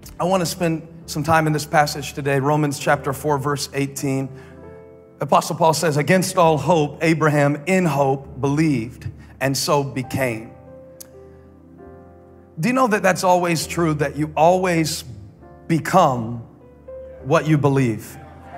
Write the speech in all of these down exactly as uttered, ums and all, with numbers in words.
I want to spend some time in this passage today, Romans chapter four, verse eighteen. Apostle Paul says, against all hope, Abraham in hope believed, and so became. Do you know that that's always true, that you always become what you believe?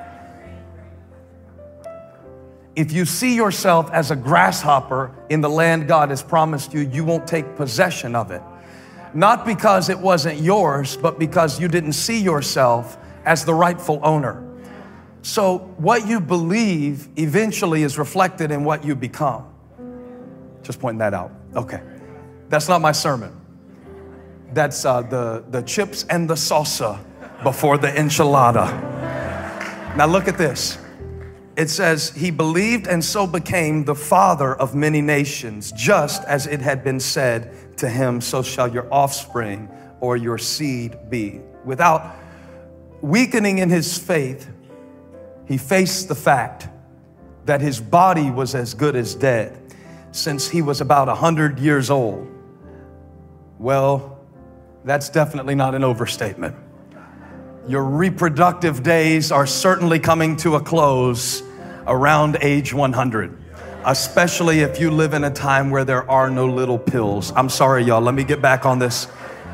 If you see yourself as a grasshopper in the land God has promised you, you won't take possession of it. Not because it wasn't yours, but because you didn't see yourself as the rightful owner. So what you believe eventually is reflected in what you become. Just pointing that out. Okay. That's not my sermon. That's uh, the, the chips and the salsa before the enchilada. Now look at this. It says, he believed and so became the father of many nations, just as it had been said to him, so shall your offspring or your seed be. Without weakening in his faith, he faced the fact that his body was as good as dead since he was about one hundred years old. Well, that's definitely not an overstatement. Your reproductive days are certainly coming to a close around age one hundred, especially if you live in a time where there are no little pills. I'm sorry, y'all. Let me get back on this.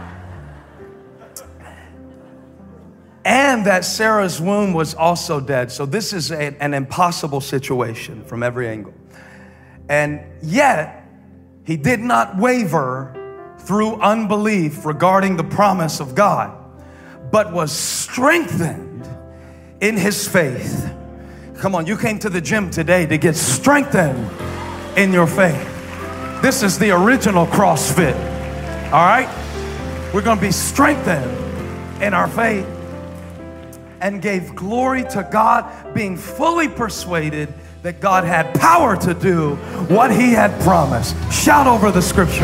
And that Sarah's womb was also dead. So this is a, an impossible situation from every angle. And yet, he did not waver through unbelief regarding the promise of God, but was strengthened in his faith. Come on, you came to the gym today to get strengthened in your faith. This is the original CrossFit, all right? We're gonna be strengthened in our faith, and gave glory to God, being fully persuaded that God had power to do what he had promised. Shout over the scripture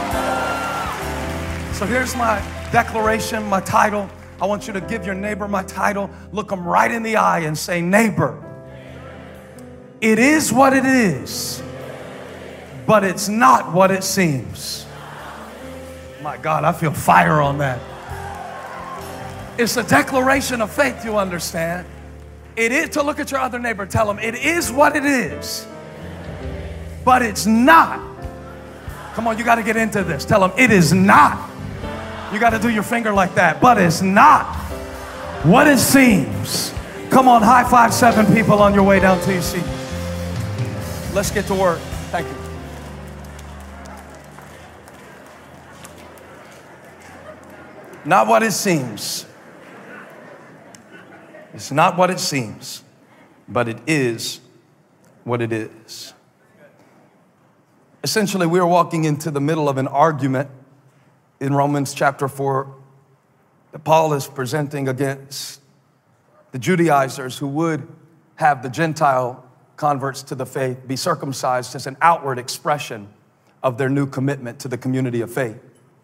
now. So here's my declaration, my title. I want you to give your neighbor my title, look them right in the eye and say, neighbor, it is what it is, but it's not what it seems. My God, I feel fire on that. It's a declaration of faith, you understand. It is, to look at your other neighbor, tell them, it is what it is, but it's not. Come on, you got to get into this. Tell them, it is not. You got to do your finger like that, but it's not what it seems. Come on, high five seven people on your way down to your seat. Let's get to work. Thank you. Not what it seems. It's not what it seems, but it is what it is. Essentially, we are walking into the middle of an argument in Romans chapter four that Paul is presenting against the Judaizers who would have the Gentile converts to the faith be circumcised as an outward expression of their new commitment to the community of faith.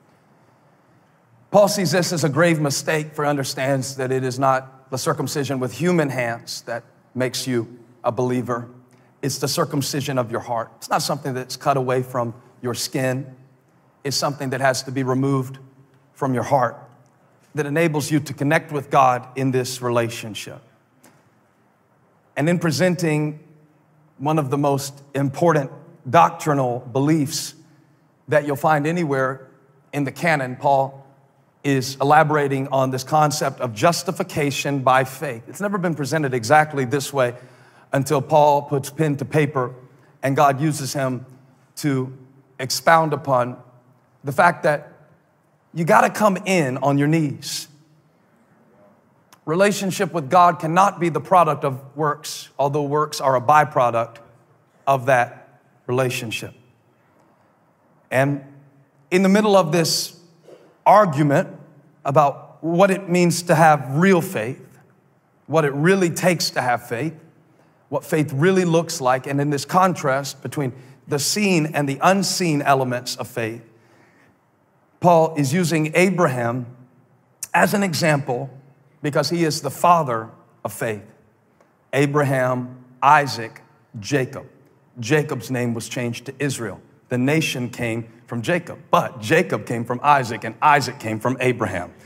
Paul sees this as a grave mistake, for he understands that it is not the circumcision with human hands that makes you a believer. It's the circumcision of your heart. It's not something that's cut away from your skin. It's something that has to be removed from your heart that enables you to connect with God in this relationship. And in presenting one of the most important doctrinal beliefs that you'll find anywhere in the canon, Paul is elaborating on this concept of justification by faith. It's never been presented exactly this way until Paul puts pen to paper and God uses him to expound upon the fact that you got to come in on your knees. Relationship with God cannot be the product of works, although works are a byproduct of that relationship. And in the middle of this argument about what it means to have real faith, what it really takes to have faith, what faith really looks like, and in this contrast between the seen and the unseen elements of faith, Paul is using Abraham as an example because he is the father of faith. Abraham, Isaac, Jacob. Jacob's name was changed to Israel. The nation came from Jacob, but Jacob came from Isaac and Isaac came from Abraham.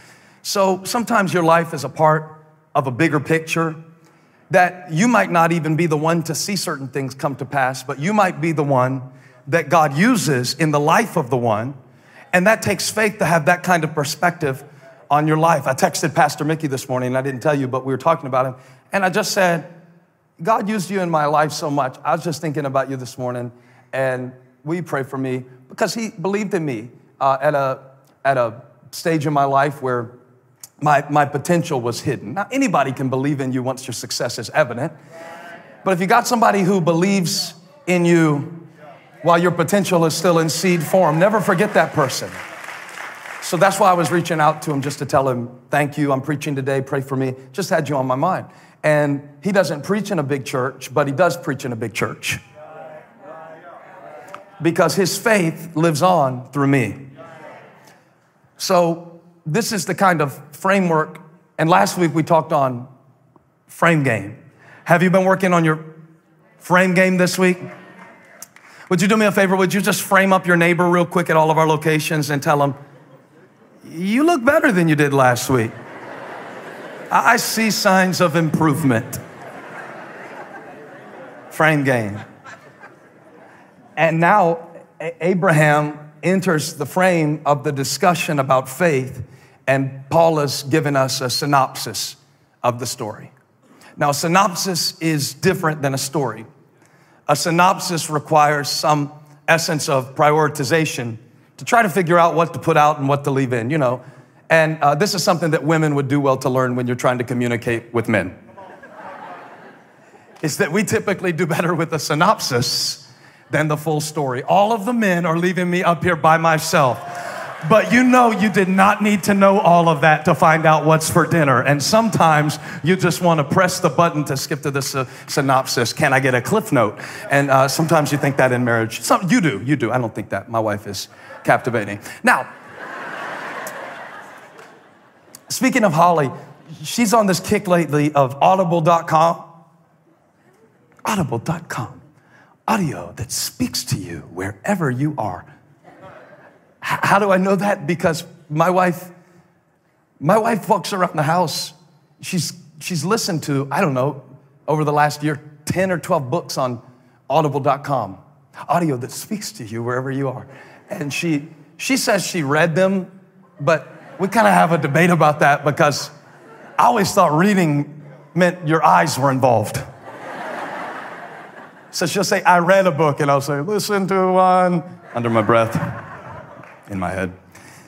So sometimes your life is a part of a bigger picture that you might not even be the one to see certain things come to pass, but you might be the one that God uses in the life of the one. And that takes faith to have that kind of perspective on your life. I texted Pastor Mickey this morning, and I didn't tell you, but we were talking about him. And I just said, God used you in my life so much. I was just thinking about you this morning, and will you pray for me? Because he believed in me uh, at a at a stage in my life where my, my potential was hidden. Now, anybody can believe in you once your success is evident. But if you got somebody who believes in you while your potential is still in seed form, never forget that person. So that's why I was reaching out to him, just to tell him, thank you, I'm preaching today, pray for me. Just had you on my mind. And he doesn't preach in a big church, but he does preach in a big church. Because his faith lives on through me. So this is the kind of framework. And last week we talked on frame game. Have you been working on your frame game this week? Would you do me a favor? Would you just frame up your neighbor real quick at all of our locations and tell them, you look better than you did last week. I see signs of improvement. Frame game. And now Abraham enters the frame of the discussion about faith, and Paul has given us a synopsis of the story. Now, a synopsis is different than a story. A synopsis requires some essence of prioritization to try to figure out what to put out and what to leave in, you know. And uh, this is something that women would do well to learn when you're trying to communicate with men. Is that we typically do better with a synopsis than the full story. All of the men are leaving me up here by myself. But you know you did not need to know all of that to find out what's for dinner. And sometimes you just want to press the button to skip to the sy- synopsis. Can I get a cliff note? And uh, sometimes you think that in marriage. Some, you do, you do. I don't think that. My wife is captivating. Now, speaking of Holly, she's on this kick lately of audible dot com. audible dot com. Audio that speaks to you wherever you are. H- how do I know that? Because my wife, my wife walks around the house. She's, she's listened to, I don't know, over the last year, ten or twelve books on audible dot com. Audio that speaks to you wherever you are. And she, she says she read them, but we kind of have a debate about that because I always thought reading meant your eyes were involved. So she'll say, I read a book, and I'll say, listen to one, under my breath, in my head.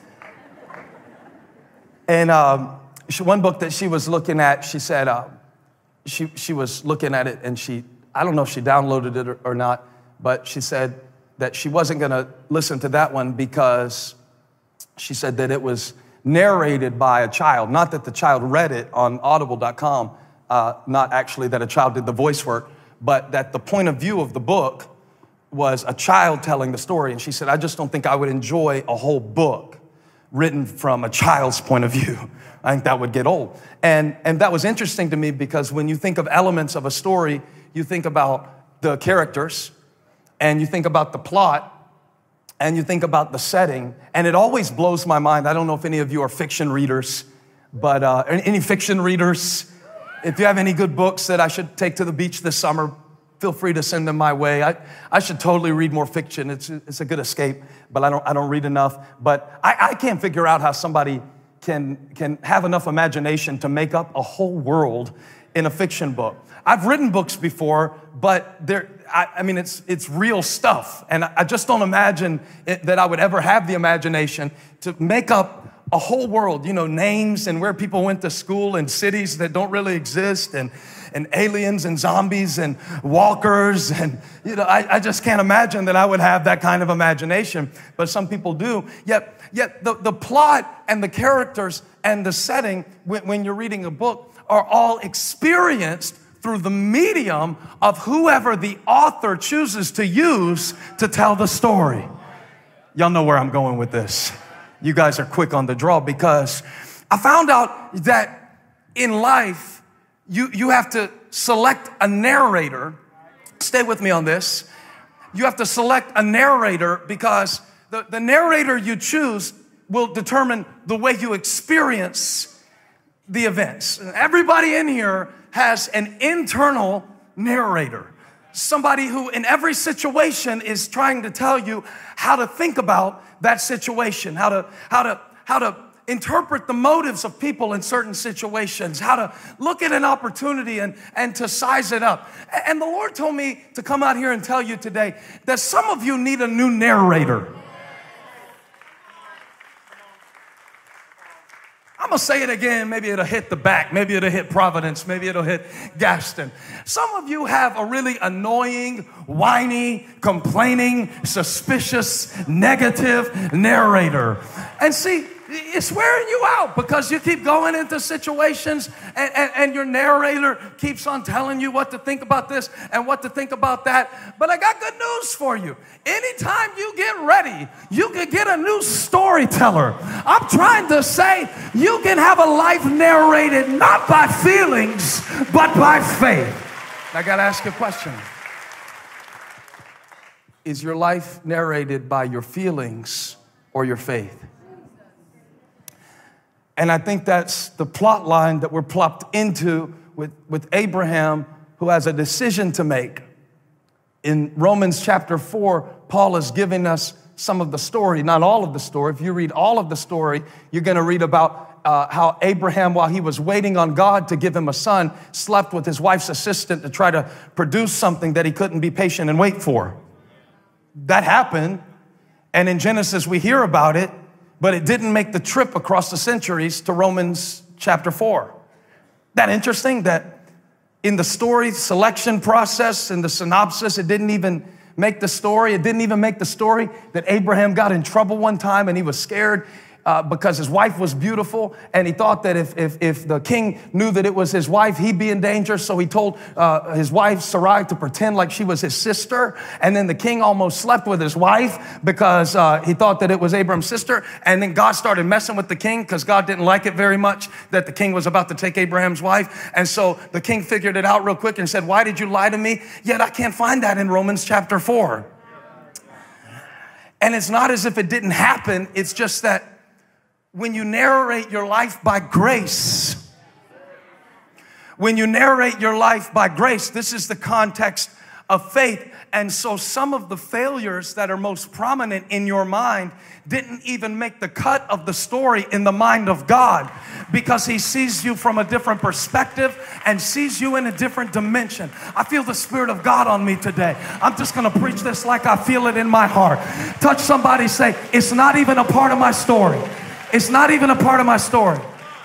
And um, she, one book that she was looking at, she said, uh, she, she was looking at it, and she, I don't know if she downloaded it or, or not, but she said that she wasn't going to listen to that one because she said that it was narrated by a child, not that the child read it on audible dot com, uh, not actually that a child did the voice work, but that the point of view of the book was a child telling the story. And she said, I just don't think I would enjoy a whole book written from a child's point of view. I think that would get old. And, and that was interesting to me because when you think of elements of a story, you think about the characters and you think about the plot and you think about the setting, and it always blows my mind. I don't know if any of you are fiction readers, but uh, any fiction readers, if you have any good books that I should take to the beach this summer, feel free to send them my way. I, I should totally read more fiction. It's, it's a good escape, but I don't, I don't read enough. But I, I can't figure out how somebody can, can have enough imagination to make up a whole world in a fiction book. I've written books before, but they're, I, I mean, it's it's real stuff. And I just don't imagine it, that I would ever have the imagination to make up a whole world, you know, names and where people went to school and cities that don't really exist and, and aliens and zombies and walkers. And, you know, I, I just can't imagine that I would have that kind of imagination, but some people do. Yet, yet the, the plot and the characters and the setting when, when you're reading a book are all experienced through the medium of whoever the author chooses to use to tell the story. Y'all know where I'm going with this. You guys are quick on the draw because I found out that in life, you, you have to select a narrator. Stay with me on this. You have to select a narrator because the, the narrator you choose will determine the way you experience the events. Everybody in here has an internal narrator. Somebody who in every situation is trying to tell you how to think about that situation, how to, how to, how to interpret the motives of people in certain situations, how to look at an opportunity and, and to size it up. And the Lord told me to come out here and tell you today that some of you need a new narrator. I'm going to say it again. Maybe it'll hit the back. Maybe it'll hit Providence. Maybe it'll hit Gaston. Some of you have a really annoying, whiny, complaining, suspicious, negative narrator. And see, it's wearing you out because you keep going into situations and, and, and your narrator keeps on telling you what to think about this and what to think about that. But I got good news for you. Anytime you get ready, you can get a new storyteller. I'm trying to say you can have a life narrated not by feelings, but by faith. I got to ask you a question. Is your life narrated by your feelings or your faith? And I think that's the plot line that we're plopped into with, with Abraham, who has a decision to make. In Romans chapter four, Paul is giving us some of the story, not all of the story. If you read all of the story, you're going to read about uh, how Abraham, while he was waiting on God to give him a son, slept with his wife's assistant to try to produce something that he couldn't be patient and wait for. That happened. And in Genesis, we hear about it. But it didn't make the trip across the centuries to Romans chapter four. That interesting that in the story selection process, in the synopsis, it didn't even make the story. It didn't even make the story that Abraham got in trouble one time and he was scared uh, because his wife was beautiful. And he thought that if, if, if the king knew that it was his wife, he'd be in danger. So he told uh, his wife, Sarai, to pretend like she was his sister. And then the king almost slept with his wife because uh, he thought that it was Abraham's sister. And then God started messing with the king because God didn't like it very much that the king was about to take Abraham's wife. And so the king figured it out real quick and said, why did you lie to me? Yet I can't find that in Romans chapter four. And it's not as if it didn't happen. It's just that when you narrate your life by grace, when you narrate your life by grace, this is the context of faith. And so some of the failures that are most prominent in your mind didn't even make the cut of the story in the mind of God, because he sees you from a different perspective and sees you in a different dimension. I feel the Spirit of God on me today. I'm just going to preach this like I feel it in my heart. Touch somebody, say, it's not even a part of my story. It's not even a part of my story.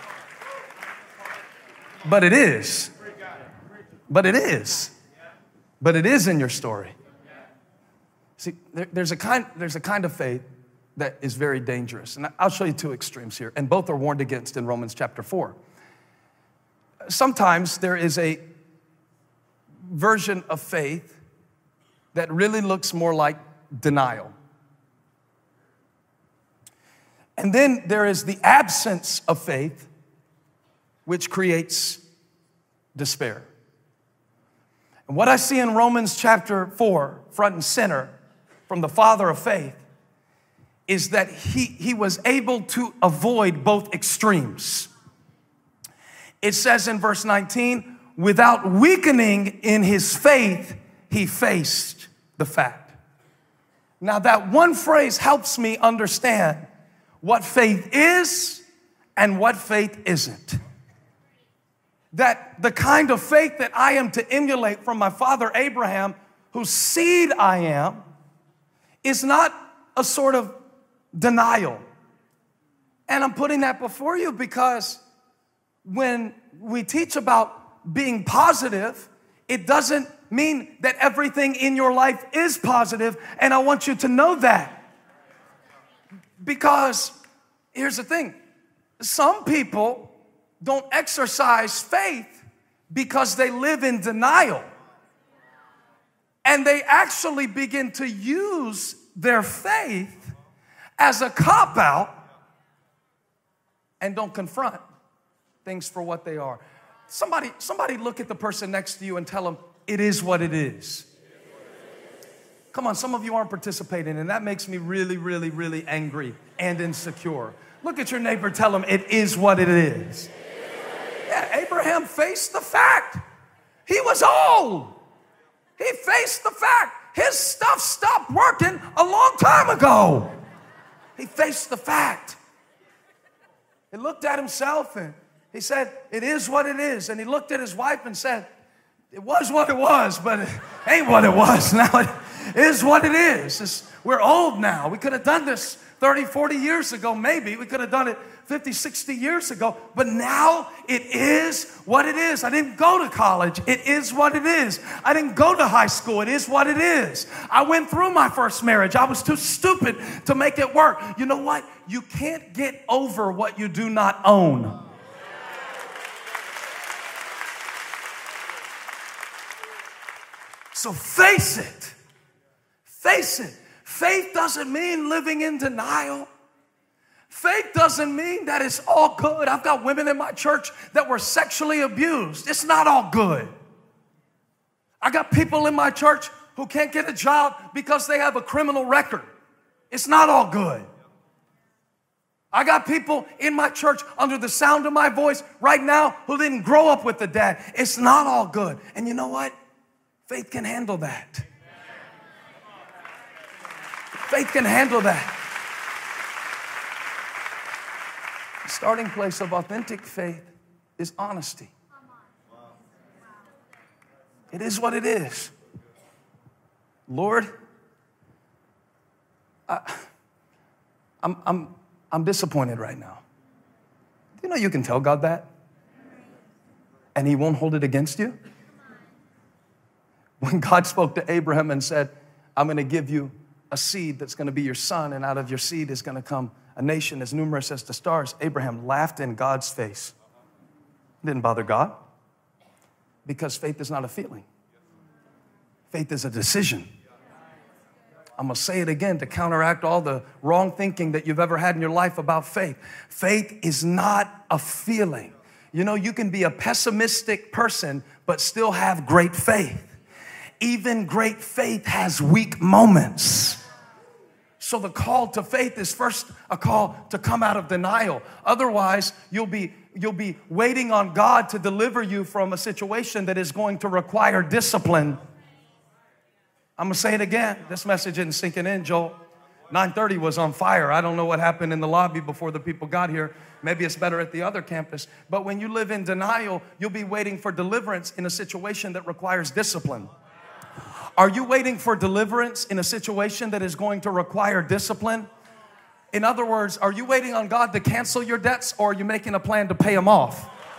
But it is. But it is. But it is in your story. See, there, there's a kind, there's a kind of faith that is very dangerous. And I'll show you two extremes here. And both are warned against in Romans chapter four. Sometimes there is a version of faith that really looks more like denial. And then there is the absence of faith, which creates despair. And what I see in Romans chapter four, front and center, from the father of faith, is that he, he was able to avoid both extremes. It says in verse nineteen, without weakening in his faith, he faced the fact. Now that one phrase helps me understand what faith is and what faith isn't. That the kind of faith that I am to emulate from my father Abraham, whose seed I am, is not a sort of denial. And I'm putting that before you because when we teach about being positive, it doesn't mean that everything in your life is positive, and I want you to know that. Because here's the thing, some people don't exercise faith because they live in denial. And they actually begin to use their faith as a cop-out and don't confront things for what they are. Somebody, somebody look at the person next to you and tell them, it is what it is. Come on, some of you aren't participating, and that makes me really, really, really angry and insecure. Look at your neighbor, tell them it is what it is. Abraham faced the fact. He was old. He faced the fact. His stuff stopped working a long time ago. He faced the fact. He looked at himself and he said, it is what it is. And he looked at his wife and said, it was what it was, but it ain't what it was. Now it is what it is. It's, we're old now. We could have done this thirty, forty years ago, maybe. We could have done it fifty, sixty years ago. But now it is what it is. I didn't go to college. It is what it is. I didn't go to high school. It is what it is. I went through my first marriage. I was too stupid to make it work. You know what? You can't get over what you do not own. So face it. Face it. Faith doesn't mean living in denial. Faith doesn't mean that it's all good. I've got women in my church that were sexually abused. It's not all good. I got people in my church who can't get a job because they have a criminal record. It's not all good. I got people in my church under the sound of my voice right now who didn't grow up with a dad. It's not all good. And you know what? Faith can handle that. Faith can handle that. The starting place of authentic faith is honesty. It is what it is. Lord, I, I'm, I'm, I'm disappointed right now. Do you know you can tell God that? And He won't hold it against you? When God spoke to Abraham and said, I'm going to give you a seed that's going to be your son, and out of your seed is going to come a nation as numerous as the stars, Abraham laughed in God's face. It didn't bother God, because faith is not a feeling. Faith is a decision. I'm going to say it again to counteract all the wrong thinking that you've ever had in your life about faith. Faith is not a feeling. You know, you can be a pessimistic person, but still have great faith. Even great faith has weak moments. So the call to faith is first a call to come out of denial. Otherwise, you'll be, you'll be waiting on God to deliver you from a situation that is going to require discipline. I'm going to say it again. This message isn't sinking in, Joel. nine thirty was on fire. I don't know what happened in the lobby before the people got here. Maybe it's better at the other campus. But when you live in denial, you'll be waiting for deliverance in a situation that requires discipline. Are you waiting for deliverance in a situation that is going to require discipline? In other words, are you waiting on God to cancel your debts, or are you making a plan to pay them off?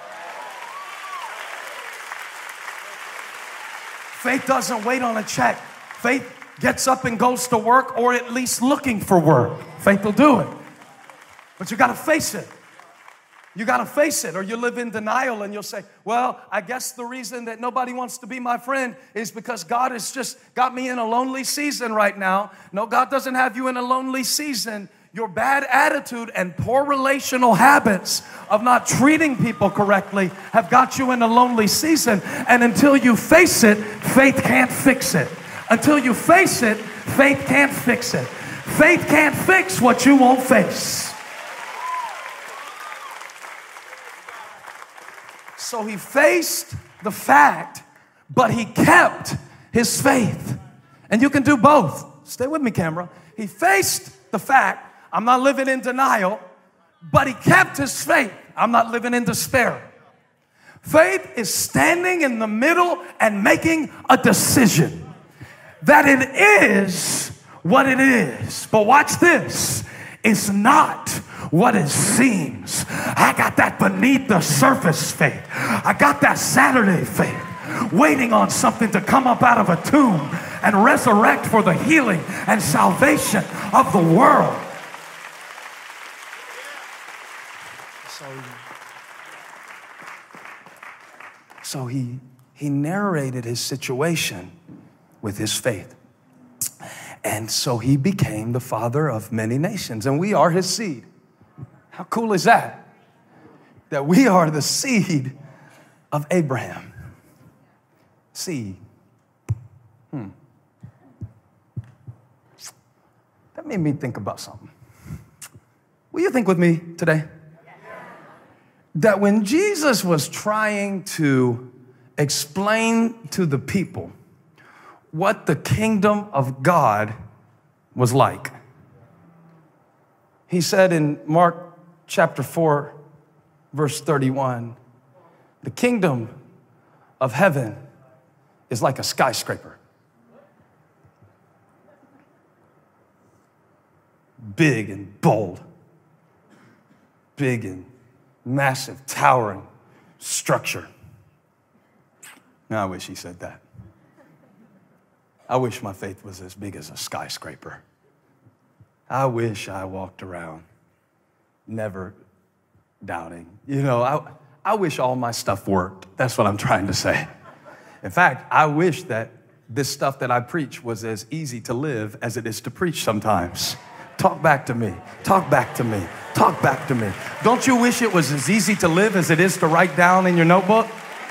Faith doesn't wait on a check. Faith gets up and goes to work, or at least looking for work. Faith will do it. But you got to face it. You got to face it, or you live in denial and you'll say, well, I guess the reason that nobody wants to be my friend is because God has just got me in a lonely season right now. No, God doesn't have you in a lonely season. Your bad attitude and poor relational habits of not treating people correctly have got you in a lonely season. And until you face it, faith can't fix it. Until you face it, faith can't fix it. Faith can't fix what you won't face. So he faced the fact, but he kept his faith. And you can do both. Stay with me, camera. He faced the fact, I'm not living in denial, but he kept his faith. I'm not living in despair. Faith is standing in the middle and making a decision that it is what it is. But watch this. It's not what it seems. I got that beneath the surface faith. I got that Saturday faith, waiting on something to come up out of a tomb and resurrect for the healing and salvation of the world. So, so he, he narrated his situation with his faith. And so he became the father of many nations, and we are his seed. How cool is that? That we are the seed of Abraham. Seed. Hmm. That made me think about something. Will you think with me today? that when Jesus was trying to explain to the people what the kingdom of God was like, he said in Mark chapter four, verse thirty-one, the kingdom of heaven is like a skyscraper. Big and bold. Big and massive, towering structure. Now, I wish he said that. I wish my faith was as big as a skyscraper. I wish I walked around never doubting. You know, I, I wish all my stuff worked. That's what I'm trying to say. In fact, I wish that this stuff that I preach was as easy to live as it is to preach sometimes. Talk back to me. Talk back to me. Talk back to me. Don't you wish it was as easy to live as it is to write down in your notebook?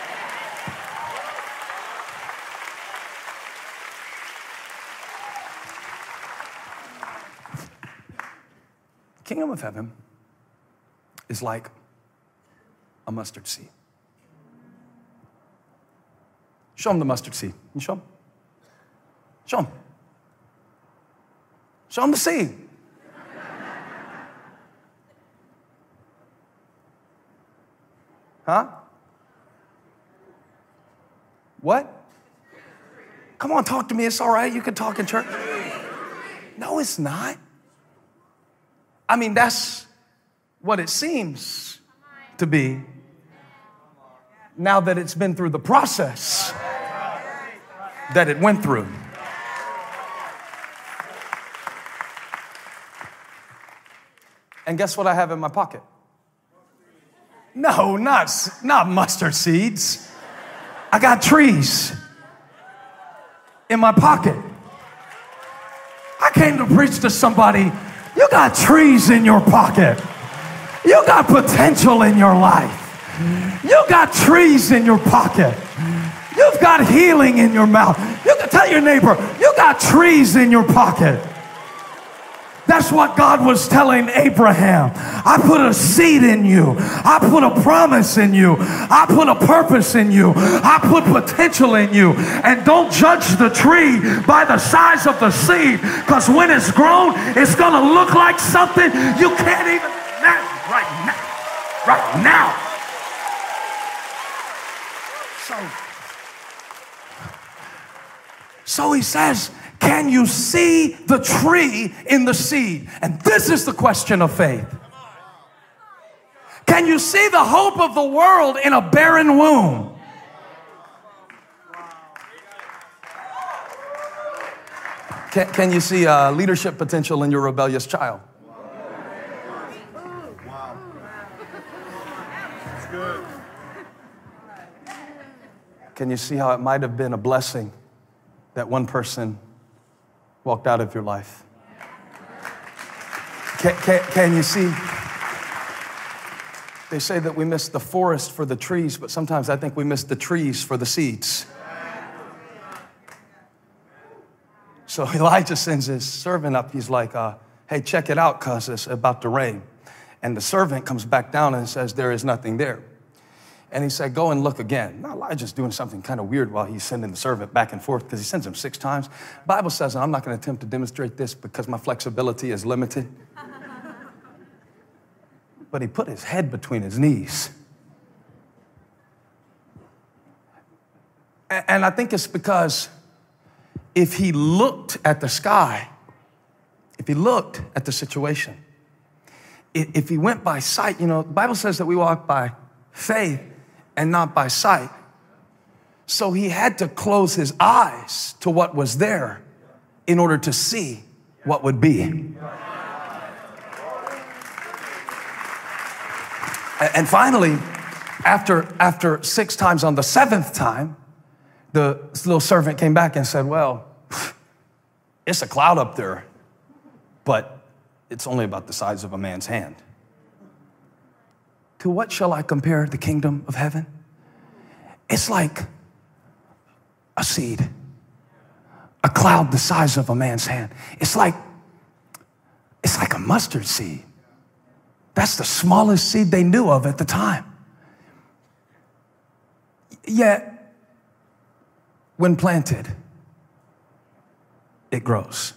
Kingdom of heaven is like a mustard seed. Show them the mustard seed. Can you show them? Show them. Show them the seed. Huh? What? Come on, talk to me. It's all right. You can talk in church. No, it's not. I mean, that's what it seems to be now that it's been through the process that it went through. And guess what I have in my pocket? No, not, not mustard seeds. I got trees in my pocket. I came to preach to somebody. You got trees in your pocket. You got potential in your life. You got trees in your pocket. You've got healing in your mouth. You can tell your neighbor, you got trees in your pocket. That's what God was telling Abraham. I put a seed in you. I put a promise in you. I put a purpose in you. I put potential in you. And don't judge the tree by the size of the seed, because when it's grown, it's going to look like something you can't even imagine right now. Right now. So, so he says, can you see the tree in the seed? And this is the question of faith. Can you see the hope of the world in a barren womb? Can, can you see uh, leadership potential in your rebellious child? Can you see how it might have been a blessing that one person walked out of your life? Can, can, can you see? They say that we miss the forest for the trees, but sometimes I think we miss the trees for the seeds. So Elijah sends his servant up. He's like, uh, hey, check it out, because it's about to rain. And the servant comes back down and says, there is nothing there. And he said, go and look again. Now, Elijah's doing something kind of weird while he's sending the servant back and forth, because he sends him six times. The Bible says, and I'm not going to attempt to demonstrate this because my flexibility is limited. But he put his head between his knees. And I think it's because if he looked at the sky, if he looked at the situation, if he went by sight, you know, the Bible says that we walk by faith and not by sight. So he had to close his eyes to what was there in order to see what would be. And finally, after, after six times, on the seventh time, the little servant came back and said, well, it's a cloud up there, but it's only about the size of a man's hand. To what shall I compare the kingdom of heaven? It's like a seed, a cloud the size of a man's hand. It's like, it's like a mustard seed. That's the smallest seed they knew of at the time. Yet, when planted, it grows.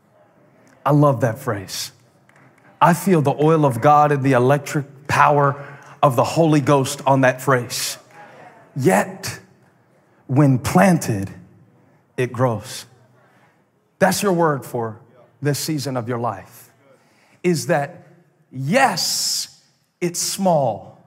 I love that phrase. I feel the oil of God and the electric power of the Holy Ghost on that phrase. Yet, when planted, it grows. That's your word for this season of your life. Is that, yes, it's small,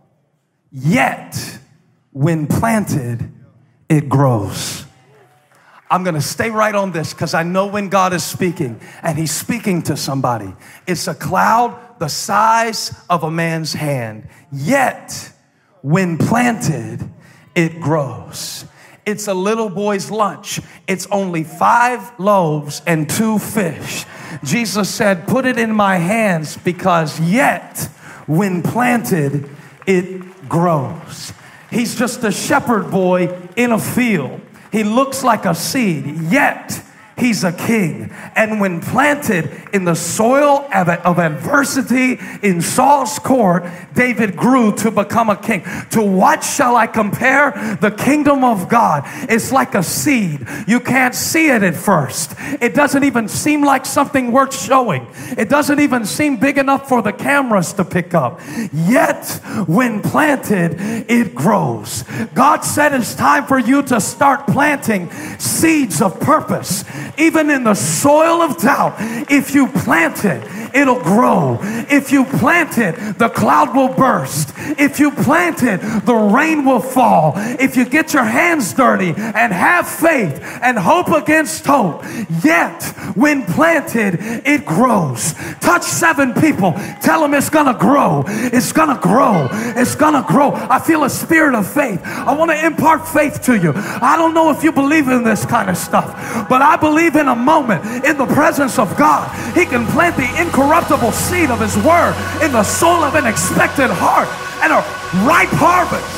yet when planted, it grows. I'm going to stay right on this because I know when God is speaking and he's speaking to somebody, it's a cloud the size of a man's hand. Yet when planted, it grows. It's a little boy's lunch. It's only five loaves and two fish. Jesus said, put it in my hands because yet when planted, it grows. He's just a shepherd boy in a field. He looks like a seed, yet he's a king. And when planted in the soil of, of adversity in Saul's court, David grew to become a king. To what shall I compare the kingdom of God? It's like a seed. You can't see it at first. It doesn't even seem like something worth showing. It doesn't even seem big enough for the cameras to pick up. Yet, when planted, it grows. God said it's time for you to start planting seeds of purpose. Even in the soil of doubt, if you plant it, it'll grow. If you plant it, the cloud will burst. If you plant it, the rain will fall. If you get your hands dirty and have faith and hope against hope, yet when planted, it grows. Touch seven people. Tell them it's gonna grow. It's gonna grow. It's gonna grow. I feel a spirit of faith. I want to impart faith to you. I don't know if you believe in this kind of stuff, but I believe in a moment in the presence of God, he can plant the incorruptible seed of his word in the soul of an expected heart and a ripe harvest.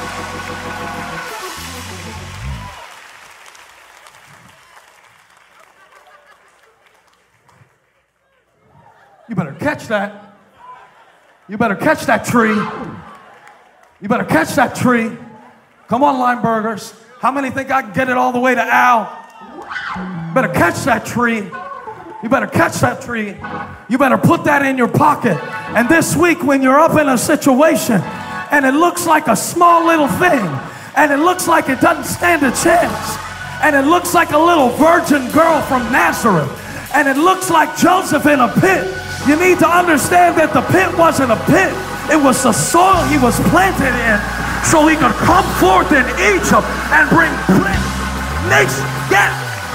You better catch that. You better catch that tree. You better catch that tree. Come on, Lineburgers. How many think I can get it all the way to Al? Better catch that tree. You better catch that tree. You better put that in your pocket. And this week when you're up in a situation and it looks like a small little thing and it looks like it doesn't stand a chance and it looks like a little virgin girl from Nazareth and it looks like Joseph in a pit, you need to understand that the pit wasn't a pit. It was the soil he was planted in so he could come forth in Egypt and bring nation. Yeah.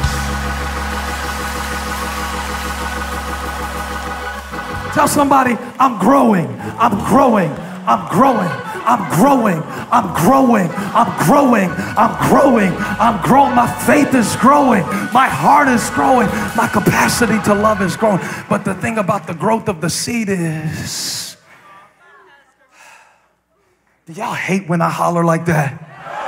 Tell somebody, I'm growing, I'm growing, I'm growing, I'm growing, I'm growing, I'm growing, I'm growing, I'm growing. My faith is growing, my heart is growing, my capacity to love is growing. But the thing about the growth of the seed is, do y'all hate when I holler like that?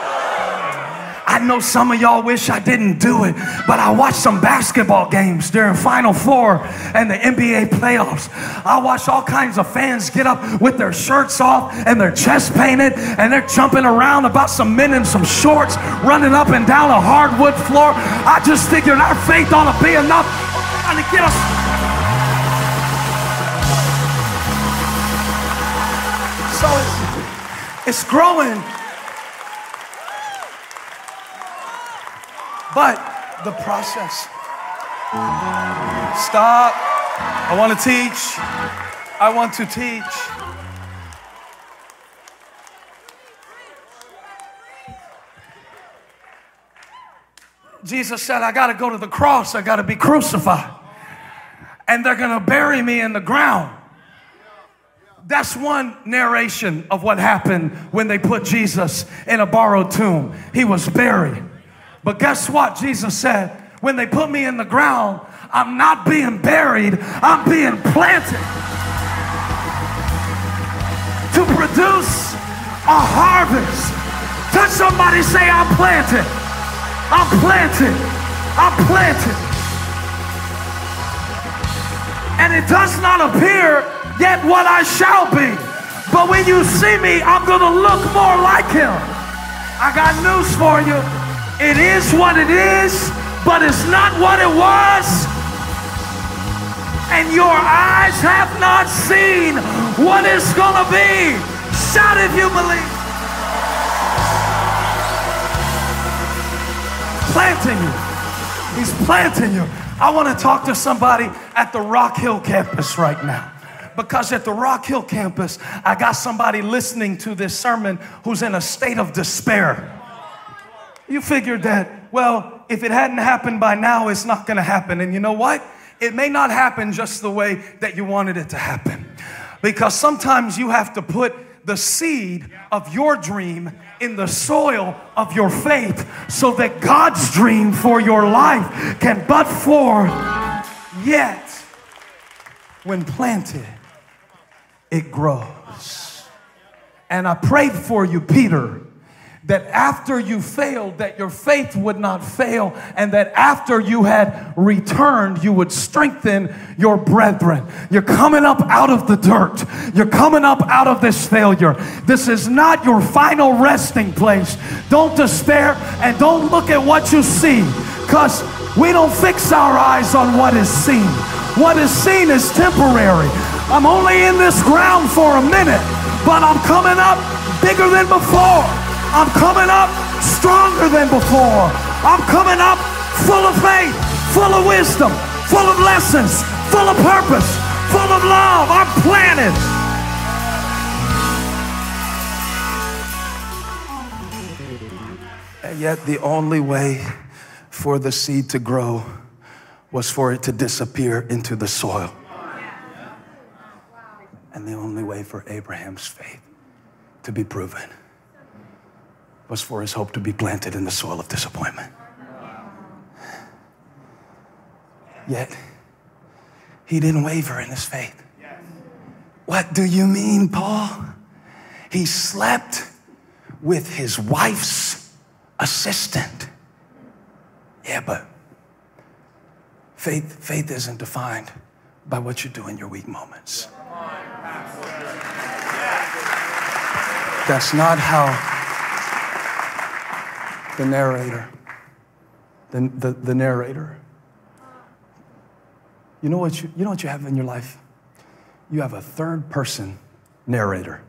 I know some of y'all wish I didn't do it, but I watched some basketball games during Final Four and the N B A playoffs. I watched all kinds of fans get up with their shirts off and their chest painted, and they're jumping around about some men in some shorts, running up and down a hardwood floor. I just figured our faith ought to be enough to get us. So it's, it's growing. But the process. Stop. I want to teach. I want to teach. Jesus said, I got to go to the cross. I got to be crucified. And they're going to bury me in the ground. That's one narration of what happened when they put Jesus in a borrowed tomb. He was buried. But guess what? Jesus said, when they put me in the ground, I'm not being buried, I'm being planted to produce a harvest. Touch somebody, say, I'm planted. I'm planted. I'm planted. And it does not appear yet what I shall be. But when you see me, I'm going to look more like him. I got news for you. It is what it is, but it's not what it was. And your eyes have not seen what it's gonna be. Shout if you believe. Planting you. He's planting you. I want to talk to somebody at the Rock Hill campus right now. Because at the Rock Hill campus, I got somebody listening to this sermon who's in a state of despair. You figured that, well, if it hadn't happened by now, it's not going to happen. And you know what? It may not happen just the way that you wanted it to happen. Because sometimes you have to put the seed of your dream in the soil of your faith so that God's dream for your life can bud forth. Yet, when planted, it grows. And I prayed for you, Peter, that after you failed, that your faith would not fail, and that after you had returned, you would strengthen your brethren. You're coming up out of the dirt. You're coming up out of this failure. This is not your final resting place. Don't despair and don't look at what you see, because we don't fix our eyes on what is seen. What is seen is temporary. I'm only in this ground for a minute, but I'm coming up bigger than before. I'm coming up stronger than before. I'm coming up full of faith, full of wisdom, full of lessons, full of purpose, full of love. I'm planted. And yet the only way for the seed to grow was for it to disappear into the soil. And the only way for Abraham's faith to be proven was for his hope to be planted in the soil of disappointment. Yet, he didn't waver in his faith. What do you mean, Paul? He slept with his wife's assistant. Yeah, but faith, faith isn't defined by what you do in your weak moments. That's not how the narrator, the, the, the narrator, you know what you, you know what you have in your life? You have a third person narrator.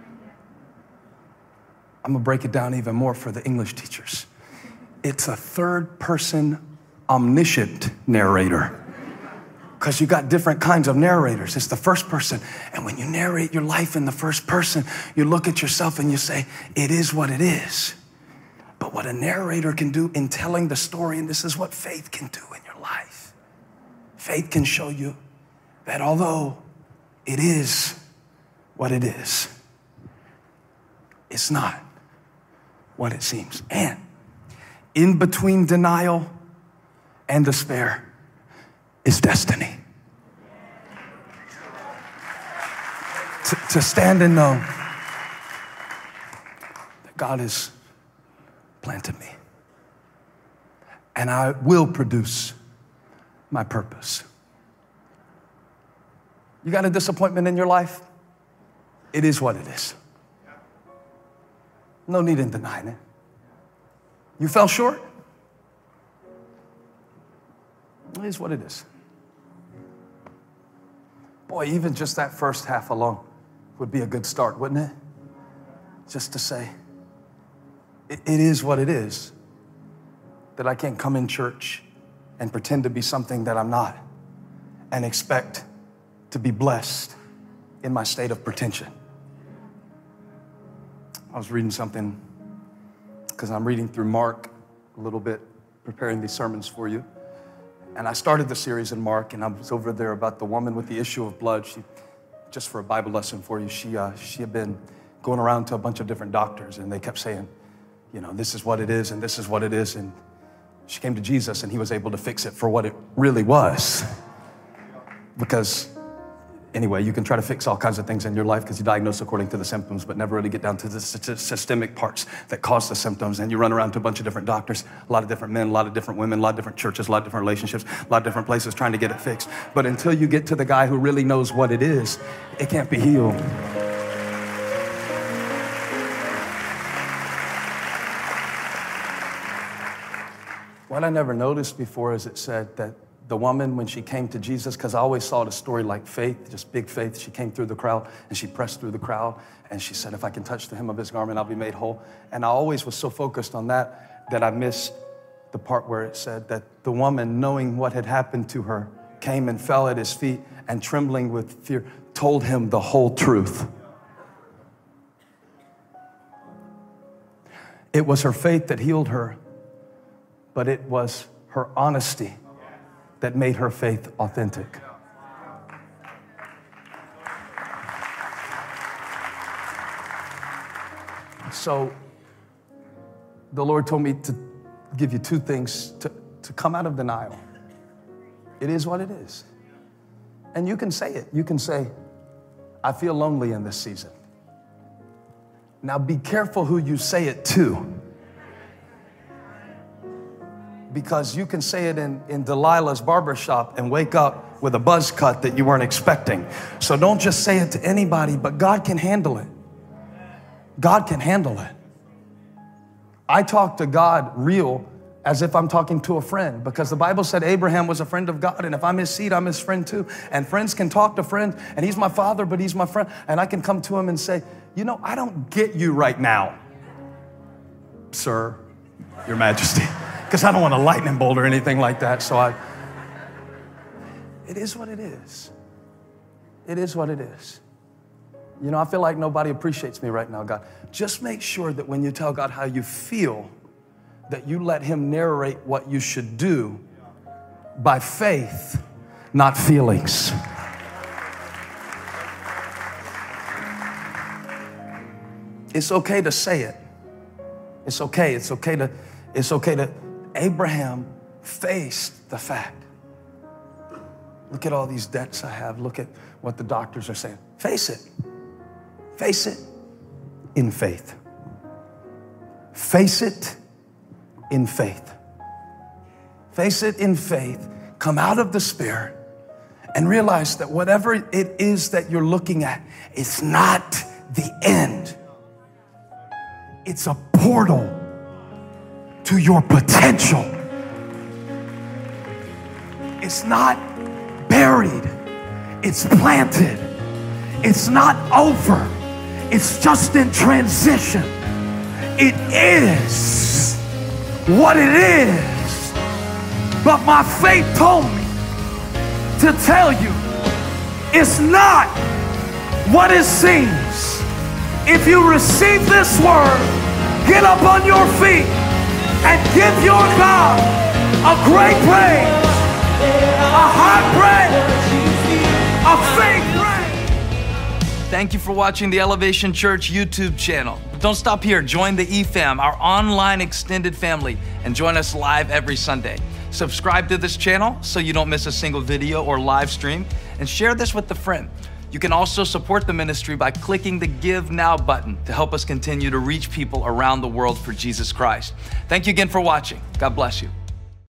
I'm gonna break it down even more for the English teachers. It's a third person omniscient narrator. Because you got different kinds of narrators. It's the first person. And when you narrate your life in the first person, you look at yourself and you say, it is what it is. But what a narrator can do in telling the story, and this is what faith can do in your life. Faith can show you that although it is what it is, it's not what it seems. And in between denial and despair is destiny. To, to stand and know that God is planted me, and I will produce my purpose. You got a disappointment in your life? It is what it is. No need in denying it. You fell short? It is what it is. Boy, even just that first half alone would be a good start, wouldn't it? Just to say, it is what it is, that I can't come in church and pretend to be something that I'm not and expect to be blessed in my state of pretension. I was reading something because I'm reading through Mark a little bit, preparing these sermons for you. And I started the series in Mark, and I was over there about the woman with the issue of blood. She, just for a Bible lesson for you, she, uh, she had been going around to a bunch of different doctors, and they kept saying, you know, this is what it is, and this is what it is. And she came to Jesus, and he was able to fix it for what it really was. Because, anyway, you can try to fix all kinds of things in your life because you diagnose according to the symptoms, but never really get down to the systemic parts that cause the symptoms. And you run around to a bunch of different doctors, a lot of different men, a lot of different women, a lot of different churches, a lot of different relationships, a lot of different places trying to get it fixed. But until you get to the guy who really knows what it is, it can't be healed. What I never noticed before is it said that the woman, when she came to Jesus, because I always saw the story like faith, just big faith, she came through the crowd and she pressed through the crowd and she said, if I can touch the hem of his garment, I'll be made whole. And I always was so focused on that that I missed the part where it said that the woman, knowing what had happened to her, came and fell at his feet and trembling with fear, told him the whole truth. It was her faith that healed her, but it was her honesty that made her faith authentic. So the Lord told me to give you two things to, to come out of denial. It is what it is. And you can say it. You can say, I feel lonely in this season. Now be careful who you say it to. Because you can say it in, in Delilah's barbershop and wake up with a buzz cut that you weren't expecting. So don't just say it to anybody, but God can handle it. God can handle it. I talk to God real as if I'm talking to a friend, because the Bible said Abraham was a friend of God, and if I'm his seed, I'm his friend too. And friends can talk to friends, and he's my father, but he's my friend. And I can come to him and say, you know, I don't get you right now, sir, your majesty. Because I don't want a lightning bolt or anything like that. So I, it is what it is. It is what it is. You know, I feel like nobody appreciates me right now, God. Just make sure that when you tell God how you feel, that you let him narrate what you should do by faith, not feelings. It's okay to say it. It's okay. It's okay to, it's okay to, Abraham faced the fact. Look at all these debts I have. Look at what the doctors are saying. Face it. Face it in faith. Face it in faith. Face it in faith. Come out of despair and realize that whatever it is that you're looking at, it's not the end. It's a portal to your potential. It's not buried. It's planted. It's not over. It's just in transition. It is what it is. But my faith told me to tell you it's not what it seems. If you receive this word, get up on your feet and give your God a great praise, a high praise, a faith praise. Thank you for watching the Elevation Church YouTube channel. But don't stop here. Join the E FAM, our online extended family, and join us live every Sunday. Subscribe to this channel so you don't miss a single video or live stream, and share this with a friend. You can also support the ministry by clicking the Give Now button to help us continue to reach people around the world for Jesus Christ. Thank you again for watching. God bless you.